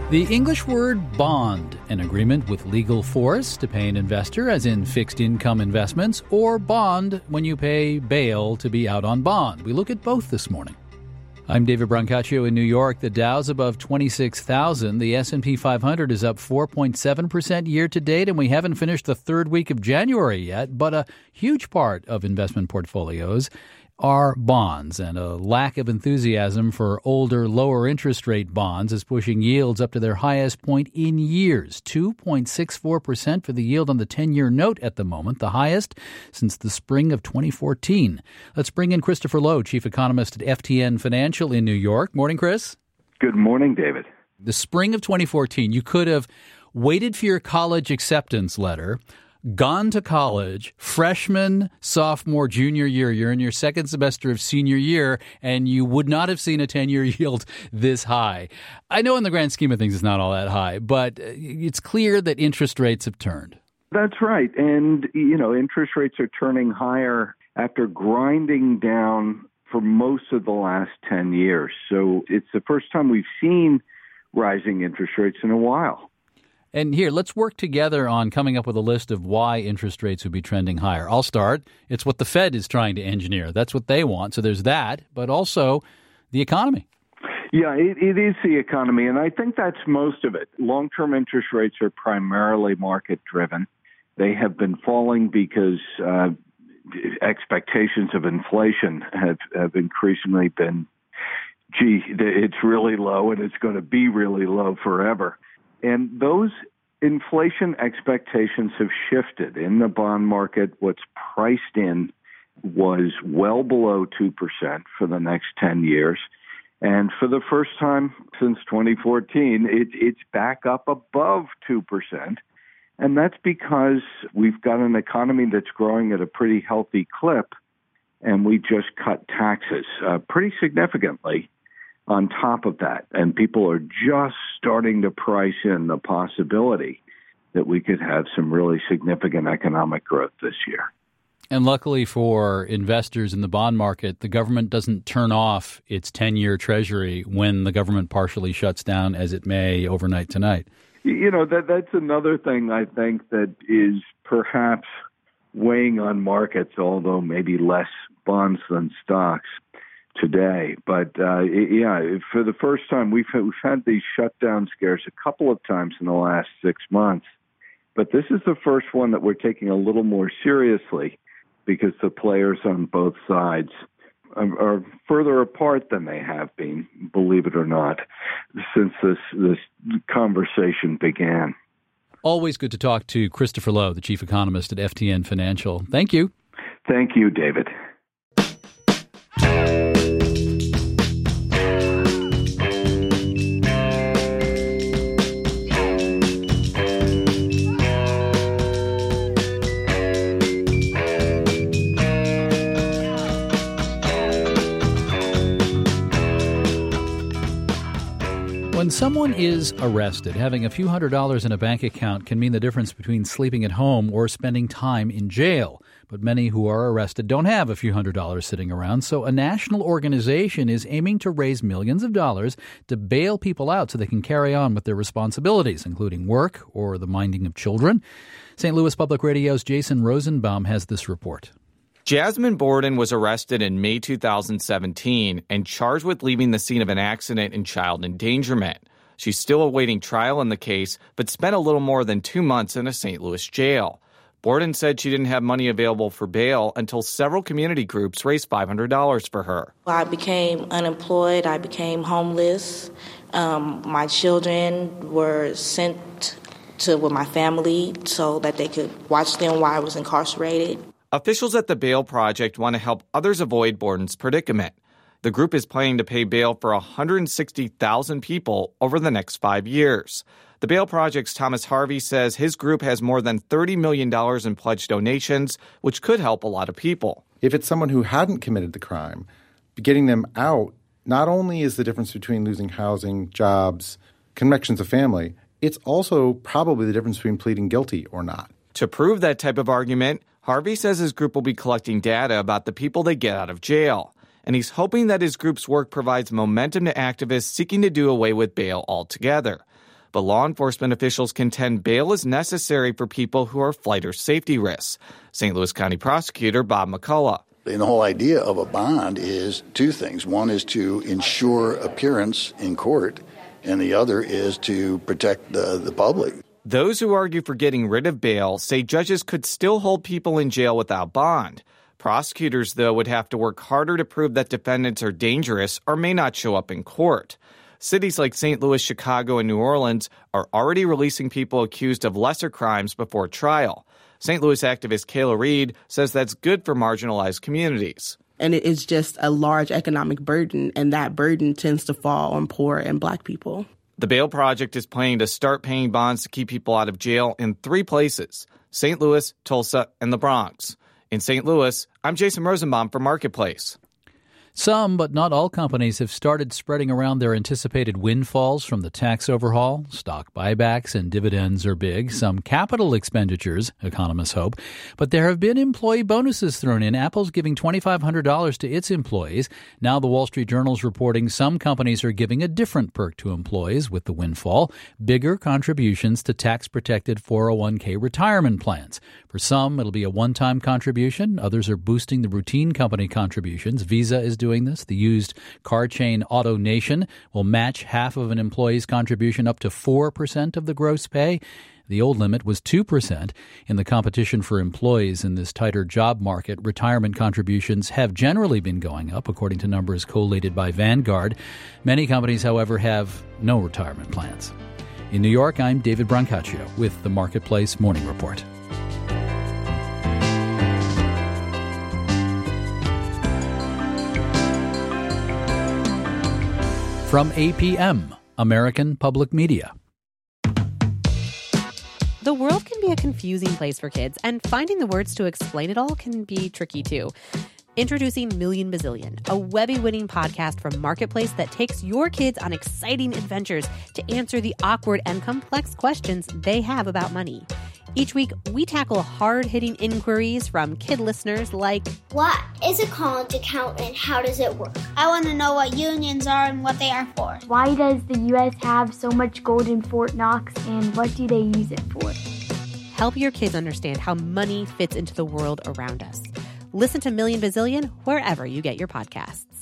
The English word bond, an agreement with legal force to pay an investor, as in fixed income investments, or bond when you pay bail to be out on bond. We look at both this morning. I'm David Brancaccio in New York. The Dow's above 26,000. The S&P 500 is up 4.7% year to date, and we haven't finished the third week of January yet. But a huge part of investment portfolios are bonds, and a lack of enthusiasm for older, lower interest rate bonds is pushing yields up to their highest point in years. 2.64% for the yield on the 10-year note at the moment, the highest since the spring of 2014. Let's bring in Christopher Lowe, chief economist at FTN Financial in New York. Morning, Chris. Good morning, David. The spring of 2014, you could have waited for your college acceptance letter, gone to college, freshman, sophomore, junior year, you're in your second semester of senior year, and you would not have seen a 10-year yield this high. I know in the grand scheme of things it's not all that high, but it's clear that interest rates have turned. That's right. And, interest rates are turning higher after grinding down for most of the last 10 years. So it's the first time we've seen rising interest rates in a while. And here, let's work together on coming up with a list of why interest rates would be trending higher. I'll start. It's what the Fed is trying to engineer. That's what they want. So there's that, but also the economy. Yeah, it is the economy, and I think that's most of it. Long-term interest rates are primarily market-driven. They have been falling because expectations of inflation have increasingly been, it's really low and it's going to be really low forever. And those inflation expectations have shifted. In the bond market, what's priced in was well below 2% for the next 10 years. And for the first time since 2014, it's back up above 2%. And that's because we've got an economy that's growing at a pretty healthy clip, and we just cut taxes pretty significantly on top of that. And people are just starting to price in the possibility that we could have some really significant economic growth this year. And luckily for investors in the bond market, the government doesn't turn off its 10-year treasury when the government partially shuts down, as it may overnight tonight. That's another thing I think that is perhaps weighing on markets, although maybe less bonds than stocks today. But for the first time, we've had these shutdown scares a couple of times in the last 6 months. But this is the first one that we're taking a little more seriously because the players on both sides are further apart than they have been, believe it or not, since this conversation began. Always good to talk to Christopher Lowe, the chief economist at FTN Financial. Thank you. Thank you, David. When someone is arrested, having a few $100s in a bank account can mean the difference between sleeping at home or spending time in jail. But many who are arrested don't have a few $100s sitting around, so a national organization is aiming to raise millions of dollars to bail people out so they can carry on with their responsibilities, including work or the minding of children. St. Louis Public Radio's Jason Rosenbaum has this report. Jasmine Borden was arrested in May 2017 and charged with leaving the scene of an accident and child endangerment. She's still awaiting trial in the case, but spent a little more than 2 months in a St. Louis jail. Borden said she didn't have money available for bail until several community groups raised $500 for her. I became unemployed. I became homeless. My children were sent with my family so that they could watch them while I was incarcerated. Officials at the Bail Project want to help others avoid Borden's predicament. The group is planning to pay bail for 160,000 people over the next 5 years. The Bail Project's Thomas Harvey says his group has more than $30 million in pledged donations, which could help a lot of people. If it's someone who hadn't committed the crime, getting them out not only is the difference between losing housing, jobs, connections of family, it's also probably the difference between pleading guilty or not. To prove that type of argument, Harvey says his group will be collecting data about the people they get out of jail. And he's hoping that his group's work provides momentum to activists seeking to do away with bail altogether. But law enforcement officials contend bail is necessary for people who are flight or safety risks. St. Louis County Prosecutor Bob McCullough. And the whole idea of a bond is two things. One is to ensure appearance in court, and the other is to protect the public. Those who argue for getting rid of bail say judges could still hold people in jail without bond. Prosecutors, though, would have to work harder to prove that defendants are dangerous or may not show up in court. Cities like St. Louis, Chicago, and New Orleans are already releasing people accused of lesser crimes before trial. St. Louis activist Kayla Reed says that's good for marginalized communities. And it is just a large economic burden, and that burden tends to fall on poor and Black people. The Bail Project is planning to start paying bonds to keep people out of jail in 3 places: St. Louis, Tulsa, and the Bronx. In St. Louis, I'm Jason Rosenbaum for Marketplace. Some, but not all companies have started spreading around their anticipated windfalls from the tax overhaul. Stock buybacks and dividends are big. Some capital expenditures, economists hope. But there have been employee bonuses thrown in. Apple's giving $2,500 to its employees. Now the Wall Street Journal's reporting some companies are giving a different perk to employees with the windfall: bigger contributions to tax-protected 401k retirement plans. For some, it'll be a one-time contribution. Others are boosting the routine company contributions. Visa is doing this. The used car chain AutoNation will match half of an employee's contribution up to 4% of the gross pay. The old limit was 2%. In the competition for employees in this tighter job market, retirement contributions have generally been going up, according to numbers collated by Vanguard. Many companies, however, have no retirement plans. In New York, I'm David Brancaccio with the Marketplace Morning Report. From APM, American Public Media. The world can be a confusing place for kids, and finding the words to explain it all can be tricky too. Introducing Million Bazillion, a Webby-winning podcast from Marketplace that takes your kids on exciting adventures to answer the awkward and complex questions they have about money. Each week, we tackle hard-hitting inquiries from kid listeners like, what is a college account and how does it work? I want to know what unions are and what they are for. Why does the U.S. have so much gold in Fort Knox, and what do they use it for? Help your kids understand how money fits into the world around us. Listen to Million Bazillion wherever you get your podcasts.